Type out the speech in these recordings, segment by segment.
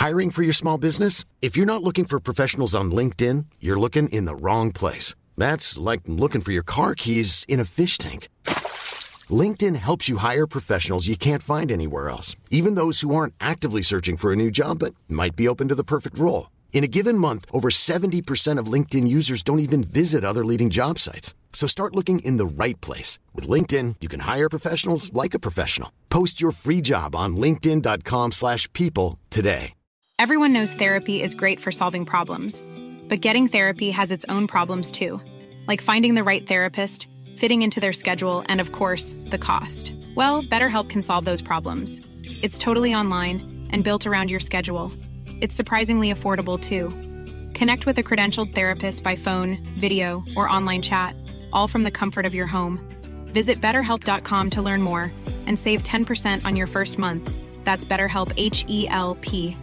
Hiring for your small business? If you're not looking for professionals on LinkedIn, you're looking in the wrong place. That's like looking for your car keys in a fish tank. LinkedIn helps you hire professionals you can't find anywhere else, even those who aren't actively searching for a new job but might be open to the perfect role. In a given month, over 70% of LinkedIn users don't even visit other leading job sites. So start looking in the right place. With LinkedIn, you can hire professionals like a professional. Post your free job on linkedin.com/people today. Everyone knows therapy is great for solving problems, but getting therapy has its own problems too, like finding the right therapist, fitting into their schedule, and of course, the cost. Well, BetterHelp can solve those problems. It's totally online and built around your schedule. It's surprisingly affordable too. Connect with a credentialed therapist by phone, video, or online chat, all from the comfort of your home. Visit BetterHelp.com to learn more and save 10% on your first month. That's BetterHelp, H-E-L-P.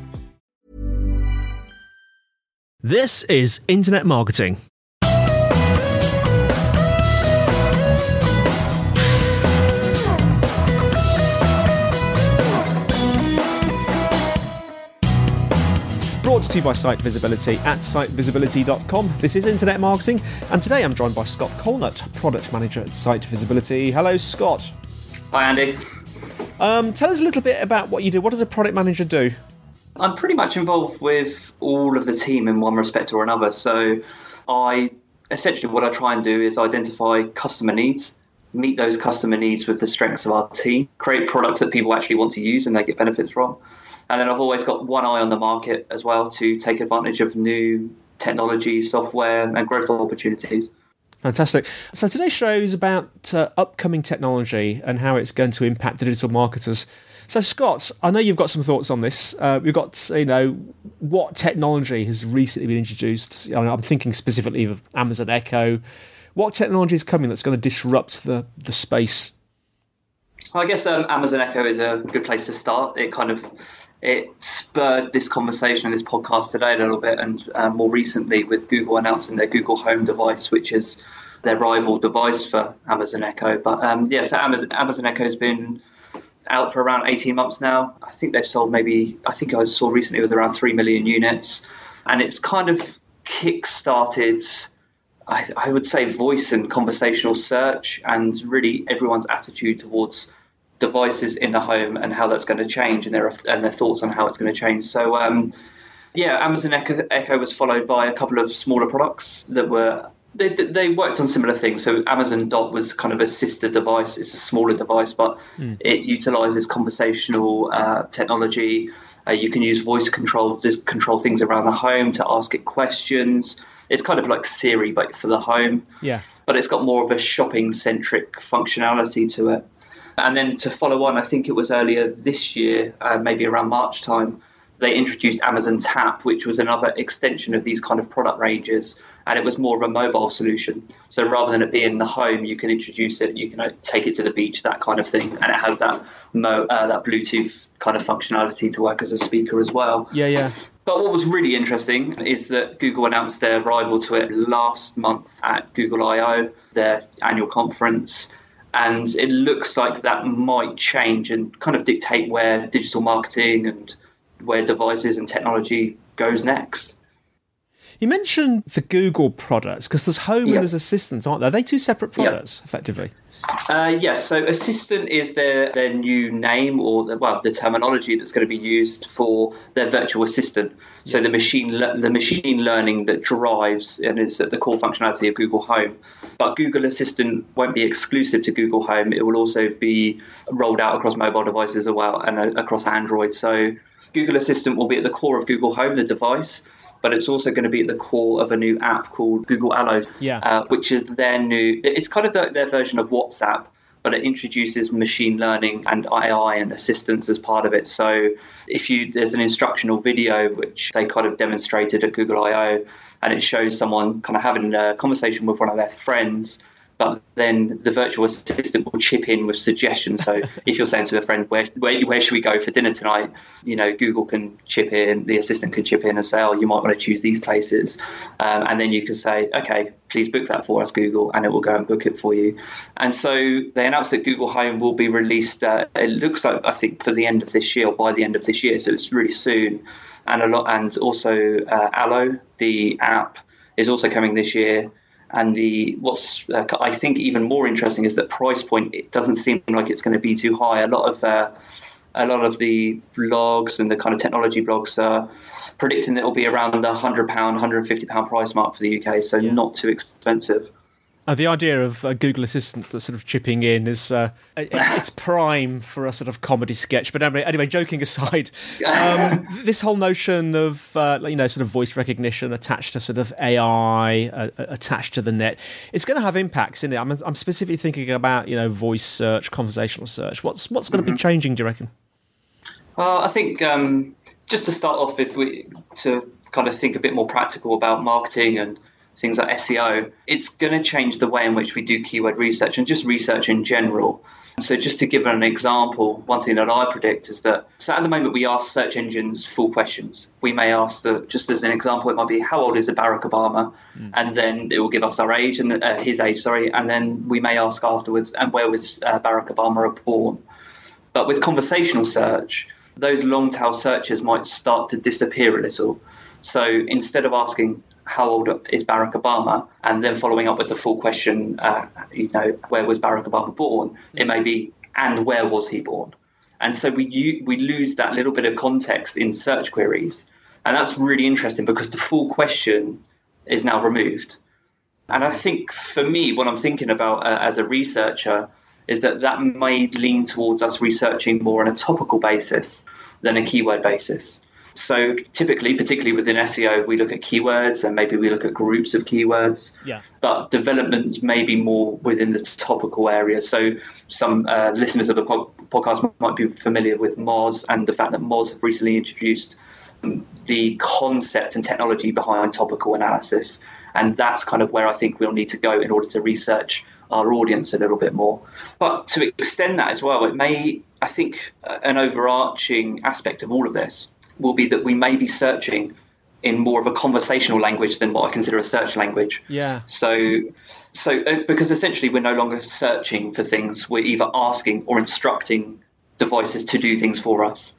This is Internet Marketing. Brought to you by Site Visibility at sitevisibility.com. This is Internet Marketing, and today I'm joined by Scott Colnett, Product Manager at Site Visibility. Hello, Scott. Hi, Andy. Tell us a little bit about what you do. What does a product manager do? I'm pretty much involved with all of the team in one respect or another. So essentially what I try and do is identify customer needs, meet those customer needs with the strengths of our team, create products that people actually want to use and they get benefits from. And then I've always got one eye on the market as well to take advantage of new technology, software and growth opportunities. Fantastic. So today's show is about upcoming technology and how it's going to impact digital marketers. So Scott, I know you've got some thoughts on this. We've got, what technology has recently been introduced. I'm thinking specifically of Amazon Echo. What technology is coming that's going to disrupt the space? I guess Amazon Echo is a good place to start. It spurred this conversation and this podcast today a little bit, and more recently with Google announcing their Google Home device, which is their rival device for Amazon Echo. But so Amazon Echo has been out for around 18 months now. I think they've sold I saw recently it was around 3 million units. And it's kind of kick-started, I would say, voice and conversational search and really everyone's attitude towards devices in the home and how that's going to change and their thoughts on how it's going to change. So, Amazon Echo was followed by a couple of smaller products that were They worked on similar things. So Amazon Dot was kind of a sister device. It's a smaller device, but it utilizes conversational technology. You can use voice control to control things around the home, to ask it questions. It's kind of like Siri, but for the home. Yeah. But it's got more of a shopping-centric functionality to it. And then to follow on, I think it was earlier this year, maybe around March time, they introduced Amazon Tap, which was another extension of these kind of product ranges, and it was more of a mobile solution. So rather than it being in the home, you can introduce it, you can take it to the beach, that kind of thing, and it has that that Bluetooth kind of functionality to work as a speaker as well. Yeah. But what was really interesting is that Google announced their rival to it last month at Google I/O, their annual conference. And it looks like that might change and kind of dictate where digital marketing and where devices and technology goes next. You mentioned the Google products, because there's Home and there's Assistant, aren't there? Are they two separate products, effectively? So Assistant is their new name, or the terminology that's going to be used for their virtual assistant. So the machine learning that drives and is at the core functionality of Google Home. But Google Assistant won't be exclusive to Google Home. It will also be rolled out across mobile devices as well and across Android. So Google Assistant will be at the core of Google Home, the device, but it's also going to be at the core of a new app called Google Allo, which is their new. It's kind of their version of WhatsApp, but it introduces machine learning and AI and assistance as part of it. So there's an instructional video which they kind of demonstrated at Google I/O, and it shows someone kind of having a conversation with one of their friends, but then the virtual assistant will chip in with suggestions. So if you're saying to a friend, where should we go for dinner tonight? Google can chip in, the assistant can chip in and say, oh, you might want to choose these places. And then you can say, okay, please book that for us, Google, and it will go and book it for you. And so they announced that Google Home will be released, it looks like, I think, for the end of this year or by the end of this year. So it's really soon. And also Allo, the app, is also coming this year. And what's I think even more interesting is that price point. It doesn't seem like it's going to be too high. A lot of the blogs and the kind of technology blogs are predicting that it'll be around the £100, £150 price mark for the UK. So not too expensive. The idea of a Google Assistant that's sort of chipping in is it's prime for a sort of comedy sketch. But anyway, joking aside, this whole notion of sort of voice recognition attached to sort of AI, attached to the net, it's going to have impacts in it. I'm specifically thinking about voice search, conversational search. What's going to be changing, do you reckon? Well, I think just to start off, if we to kind of think a bit more practical about marketing and things like SEO, it's going to change the way in which we do keyword research and just research in general. So just to give an example, one thing that I predict is that, so at the moment we ask search engines full questions. We may ask, just as an example, it might be, how old is Barack Obama? And then it will give us our age, and his age, and then we may ask afterwards, and where was Barack Obama born? But with conversational search, those long tail searches might start to disappear a little. So instead of asking, how old is Barack Obama, and then following up with the full question, where was Barack Obama born? It may be, and where was he born? And so we lose that little bit of context in search queries. And that's really interesting because the full question is now removed. And I think for me, what I'm thinking about as a researcher is that may lean towards us researching more on a topical basis than a keyword basis. So typically, particularly within SEO, we look at keywords and maybe we look at groups of keywords. Yeah. But development may be more within the topical area. So some listeners of the podcast might be familiar with Moz and the fact that Moz have recently introduced the concept and technology behind topical analysis. And that's kind of where I think we'll need to go in order to research our audience a little bit more. But to extend that as well, I think an overarching aspect of all of this will be that we may be searching in more of a conversational language than what I consider a search language. Yeah. So because essentially we're no longer searching for things, we're either asking or instructing devices to do things for us.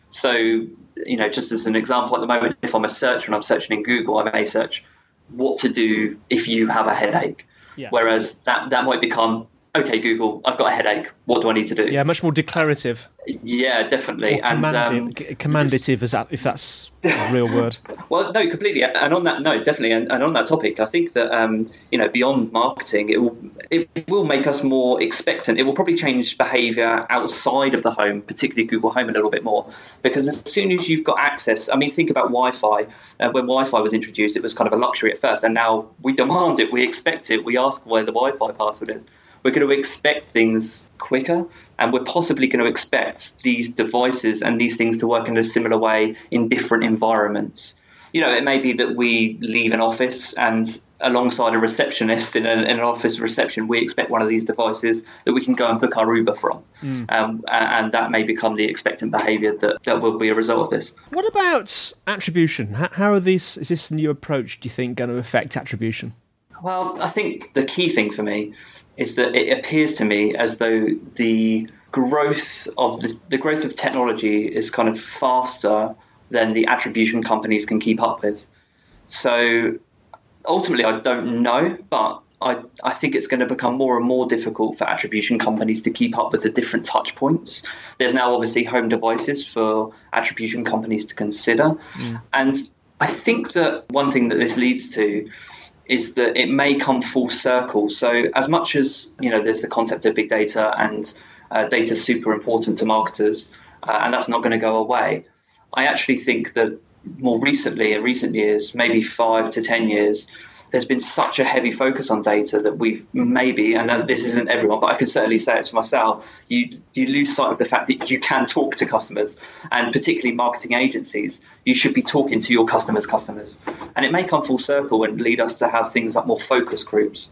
So, just as an example, at the moment, if I'm a searcher and I'm searching in Google, I may search what to do if you have a headache. Yeah. Whereas that might become, okay, Google, I've got a headache. What do I need to do? Yeah, much more declarative. Yeah, definitely. Commandative, if that's a real word. Well, no, completely. And on that note, definitely, and on that topic, I think that beyond marketing, it will make us more expectant. It will probably change behaviour outside of the home, particularly Google Home, a little bit more, because as soon as you've got access, think about Wi-Fi. When Wi-Fi was introduced, it was kind of a luxury at first, and now we demand it, we expect it, we ask where the Wi-Fi password is. We're going to expect things quicker, and we're possibly going to expect these devices and these things to work in a similar way in different environments. It may be that we leave an office and alongside a receptionist in an office reception, we expect one of these devices that we can go and book our Uber from. And that may become the expectant behaviour that will be a result of this. What about attribution? How is this new approach, do you think, going to affect attribution? Well, I think the key thing for me is that it appears to me as though the growth of technology is kind of faster than the attribution companies can keep up with. So ultimately, I don't know, but I think it's going to become more and more difficult for attribution companies to keep up with the different touch points. There's now obviously home devices for attribution companies to consider. And I think that one thing that this leads to is that it may come full circle. So as much as, there's the concept of big data and data is super important to marketers, and that's not going to go away, I actually think that more recently, in recent years, maybe 5 to 10 years, there's been such a heavy focus on data that we've maybe, and this isn't everyone, but I can certainly say it to myself, you lose sight of the fact that you can talk to customers, and particularly marketing agencies, you should be talking to your customers' customers. And it may come full circle and lead us to have things like more focus groups.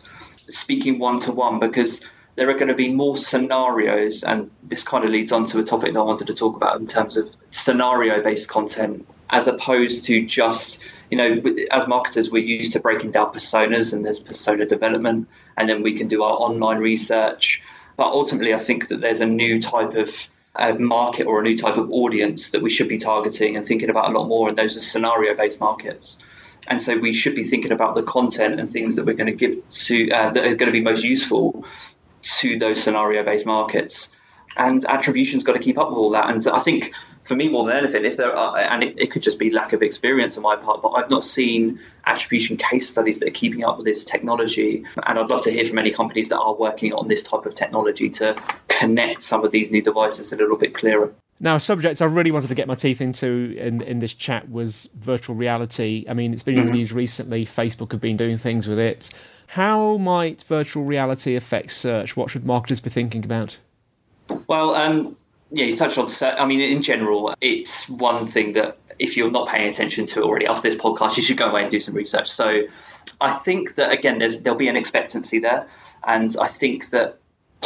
speaking one-to-one, because there are going to be more scenarios, and this kind of leads on to a topic that I wanted to talk about in terms of scenario-based content, as opposed to just, as marketers, we're used to breaking down personas, and there's persona development, and then we can do our online research. But ultimately, I think that there's a new type of market or a new type of audience that we should be targeting and thinking about a lot more, and those are scenario-based markets. And so we should be thinking about the content and things that we're going to give to that are going to be most useful to those scenario-based markets. And attribution's got to keep up with all that. And I think for me, more than anything, if there are, and it could just be lack of experience on my part, but I've not seen attribution case studies that are keeping up with this technology. And I'd love to hear from any companies that are working on this type of technology to connect some of these new devices a little bit clearer. Now, a subject I really wanted to get my teeth into in this chat was virtual reality. I mean, it's been in the news recently. Facebook have been doing things with it. How might virtual reality affect search? What should marketers be thinking about? Well, you touched on search. I mean, in general, it's one thing that if you're not paying attention to it already after this podcast, you should go away and do some research. So I think that, again, there'll be an expectancy there. And I think that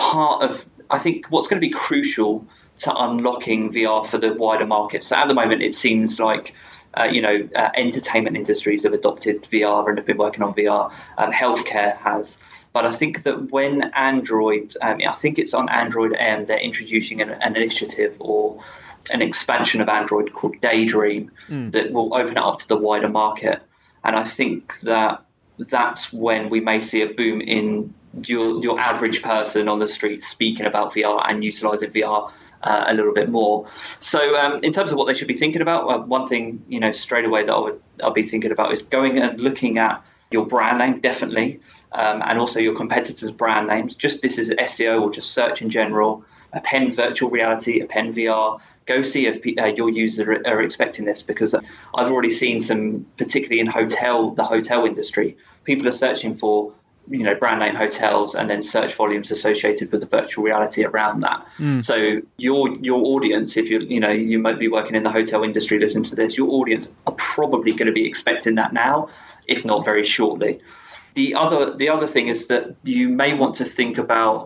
what's going to be crucial to unlocking VR for the wider market. So at the moment, it seems like, entertainment industries have adopted VR and have been working on VR. Healthcare has. But I think that when Android, I think it's on Android M, they're introducing an initiative or an expansion of Android called Daydream that will open it up to the wider market. And I think that that's when we may see a boom in your average person on the street speaking about VR and utilising VR a little bit more. So in terms of what they should be thinking about, one thing, straight away that I'll be thinking about is going and looking at your brand name, definitely, and also your competitors' brand names. Just this is SEO or just search in general. Append virtual reality, append VR. Go see if your users are expecting this, because I've already seen some, particularly in the hotel industry, people are searching for brand name hotels and then search volumes associated with the virtual reality around that. So your audience, if you might be working in the hotel industry, listen to this, your audience are probably going to be expecting that now, if not very shortly. The other thing is that you may want to think about,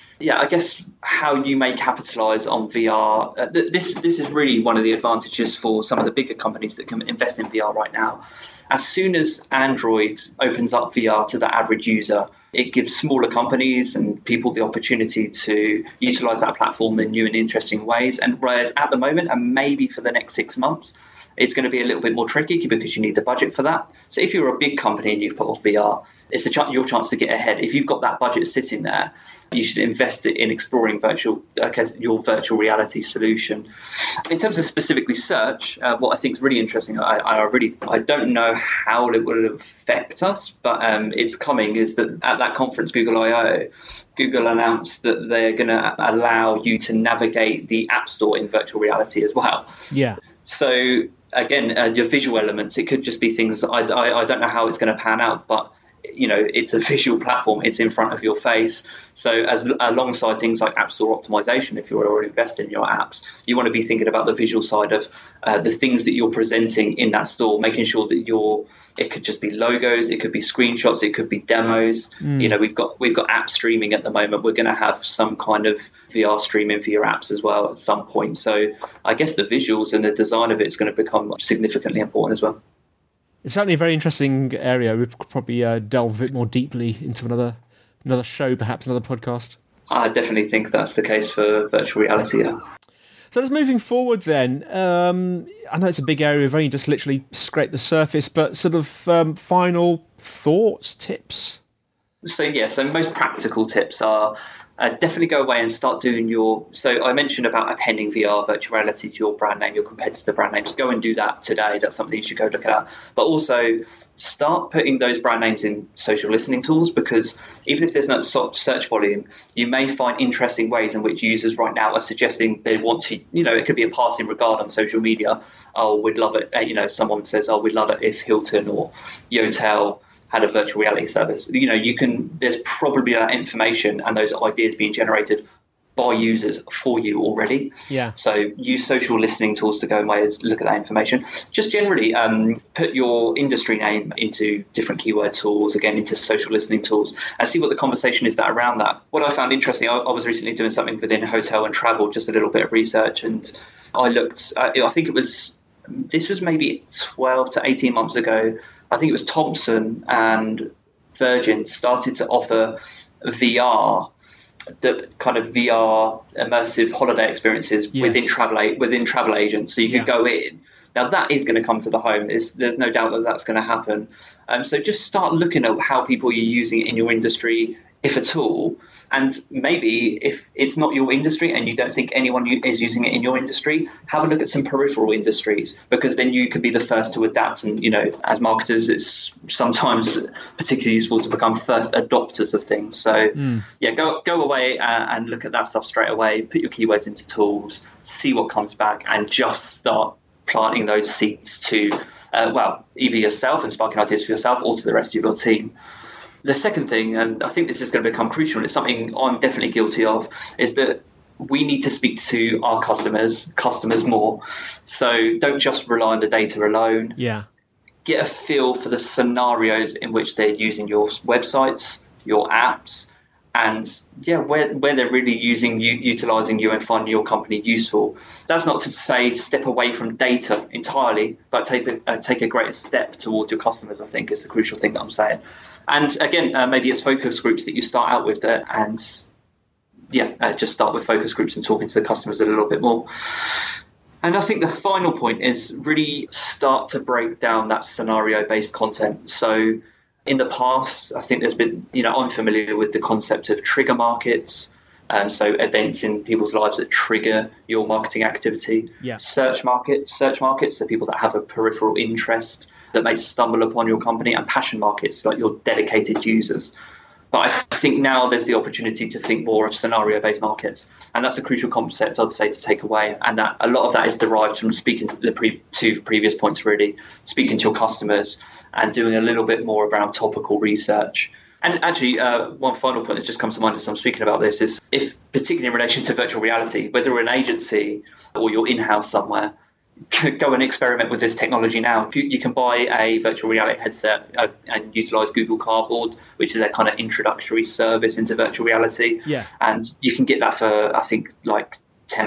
I guess, how you may capitalize on VR. This is really one of the advantages for some of the bigger companies that can invest in VR right now. As soon as Android opens up VR to the average user, it gives smaller companies and people the opportunity to utilize that platform in new and interesting ways. And whereas at the moment, and maybe for the next 6 months, it's going to be a little bit more tricky because you need the budget for that. So if you're a big company and you've put off VR, it's your chance to get ahead. If you've got that budget sitting there, you should invest it in exploring your virtual reality solution. In terms of specifically search, what I think is really interesting, I don't know how it will affect us, but it's coming, is that at that conference, Google I/O, Google announced that they're going to allow you to navigate the App Store in virtual reality as well. Yeah. So again, your visual elements, it could just be things, I don't know how it's going to pan out, but it's a visual platform. It's in front of your face. So as alongside things like App Store optimization, if you're already invested in your apps, you want to be thinking about the visual side of the things that you're presenting in that store, making sure that it could just be logos, it could be screenshots, it could be demos. We've got app streaming at the moment. We're going to have some kind of VR streaming for your apps as well at some point. So I guess the visuals and the design of it is going to become significantly important as well. It's certainly a very interesting area. We could probably delve a bit more deeply into another show, perhaps another podcast. I definitely think that's the case for virtual reality, yeah. So just moving forward then, I know it's a big area, we've only just literally scraped the surface, but sort of final thoughts, tips? So most practical tips are definitely go away and start doing so I mentioned about appending VR virtual reality to your brand name, your competitor brand names. Go and do that today. That's something you should go look at. But also start putting those brand names in social listening tools, because even if there's no search volume, you may find interesting ways in which users right now are suggesting they want to, it could be a passing regard on social media. Oh, we'd love it. Someone says, oh, we'd love it if Hilton or Yotel had a virtual reality service. There's probably that information and those ideas being generated by users for you already. Yeah. So use social listening tools to go away and look at that information. Just generally put your industry name into different keyword tools, again, into social listening tools, and see what the conversation is around that. What I found interesting, I was recently doing something within hotel and travel, just a little bit of research, and I looked, I think this was maybe 12 to 18 months ago. I think it was Thompson and Virgin started to offer VR, the kind of VR immersive holiday experiences within travel agents. So you could go in. Now that is going to come to the home. There's no doubt that that's going to happen. So just start looking at how people are using it in your industry, if at all. And maybe if it's not your industry and you don't think anyone is using it in your industry, have a look at some peripheral industries, because then you could be the first to adapt. And, as marketers, it's sometimes particularly useful to become first adopters of things. So, go away and look at that stuff straight away. Put your keywords into tools, see what comes back, and just start planting those seeds to, either yourself and sparking ideas for yourself or to the rest of your team. The second thing, and I think this is going to become crucial, and it's something I'm definitely guilty of, is that we need to speak to our customers more. So don't just rely on the data alone. Yeah. Get a feel for the scenarios in which they're using your websites, your apps, and where they're really utilizing you and finding your company useful. That's not to say step away from data entirely, but take a greater step towards your customers, I think, is the crucial thing that I'm saying. And again, maybe it's focus groups that you start out with there, and just start with focus groups and talking to the customers a little bit more. And I think the final point is really start to break down that scenario-based content. So in the past, I think there's been, I'm familiar with the concept of trigger markets. So events in people's lives that trigger your marketing activity. Yeah. Search markets, so people that have a peripheral interest that may stumble upon your company, and passion markets, like your dedicated users. But I think now there's the opportunity to think more of scenario-based markets. And that's a crucial concept, I'd say, to take away. And that a lot of that is derived from speaking to the two previous points, really, speaking to your customers and doing a little bit more around topical research. And actually, one final point that just comes to mind as I'm speaking about this is, if particularly in relation to virtual reality, whether we're an agency or you're in-house somewhere, go and experiment with this technology now. You can buy a virtual reality headset and utilize Google Cardboard, which is a kind of introductory service into virtual reality. Yeah. And you can get that for, I think, like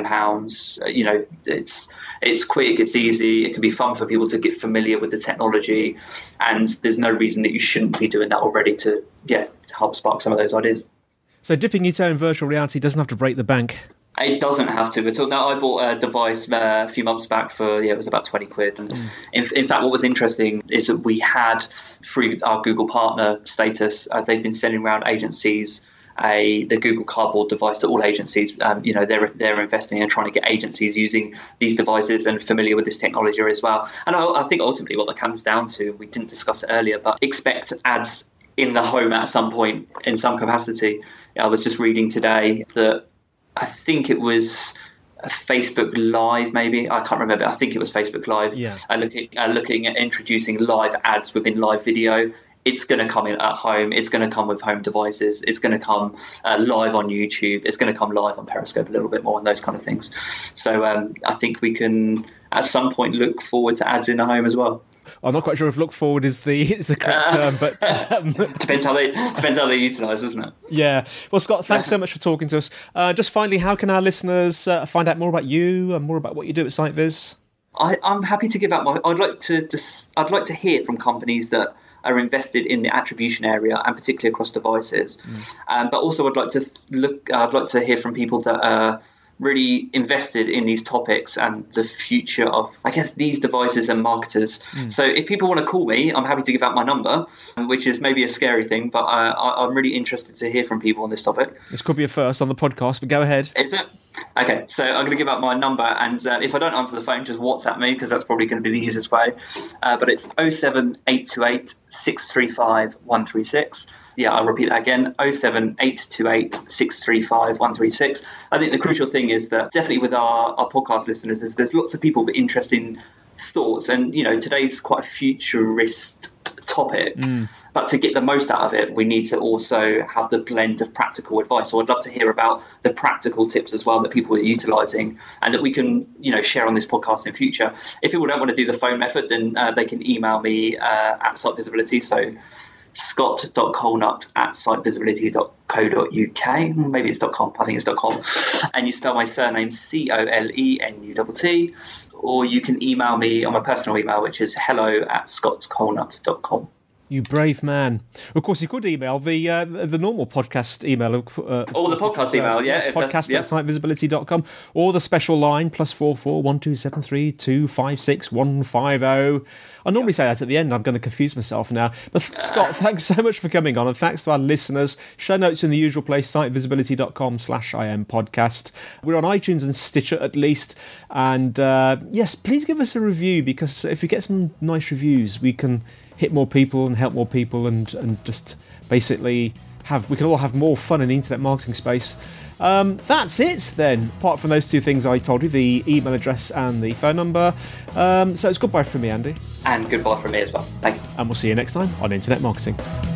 £10. It's quick, it's easy, it can be fun for people to get familiar with the technology, and there's no reason that you shouldn't be doing that already to help spark some of those ideas. So dipping your toe in virtual reality doesn't have to break the bank. It doesn't have to at all. Now, I bought a device a few months back for, it was about 20 quid. And in fact, what was interesting is that we had, through our Google partner status, they've been sending around agencies the Google Cardboard device to all agencies. They're investing in trying to get agencies using these devices and familiar with this technology as well. And I think ultimately what that comes down to, we didn't discuss it earlier, but expect ads in the home at some point in some capacity. I was just reading today that I think it was Facebook Live, maybe. I can't remember. I think it was Facebook Live. Yeah. Looking at introducing live ads within live video. It's going to come in at home. It's going to come with home devices. It's going to come live on YouTube. It's going to come live on Periscope a little bit more and those kind of things. So I think we can, at some point, look forward to ads in the home as well. I'm not quite sure if "look forward" is the correct term, but depends how they utilise, doesn't it? Yeah. Well, Scott, thanks so much for talking to us. Just finally, how can our listeners find out more about you and more about what you do at SiteViz? I'm happy to give out I'd like to hear from companies that are invested in the attribution area, and particularly across devices. But also, I'd like to hear from people that are really invested in these topics and the future of, I guess, these devices and marketers. So if people want to call me, I'm happy to give out my number, which is maybe a scary thing, but I'm really interested to hear from people on this topic. This could be a first on the podcast, but go ahead. Is it? Okay, so I'm going to give out my number, and if I don't answer the phone, just WhatsApp me, because that's probably going to be the easiest way. But it's 07828 635 136. Yeah, I'll repeat that again, 07828 635 136. I think the crucial thing is that definitely with our podcast listeners is there's lots of people with interesting thoughts, and today's quite a futurist topic. But to get the most out of it, we need to also have the blend of practical advice. So I'd love to hear about the practical tips as well that people are utilising and that we can, share on this podcast in future. If people don't want to do the phone method, then they can email me at Site Visibility. So scott.colnut@sitevisibility.co.uk. Maybe it's .com. I think it's .com. And you spell my surname COLENUTT. Or you can email me on my personal email, which is hello@scottscolnut.com. You brave man. Of course, you could email the normal podcast email. Or the podcast email, podcast@sitevisibility.com. Or the special line, +44 1273 256 150. I normally say that at the end. I'm going to confuse myself now. But Scott, thanks so much for coming on. And thanks to our listeners. Show notes in the usual place, sitevisibility.com/IM podcast. We're on iTunes and Stitcher at least. And yes, please give us a review, because if we get some nice reviews, we can hit more people and help more people and just basically we can all have more fun in the internet marketing space. That's it then, apart from those two things I told you, the email address and the phone number. So it's goodbye from me, Andy. And goodbye from me as well. Thank you. And we'll see you next time on Internet Marketing.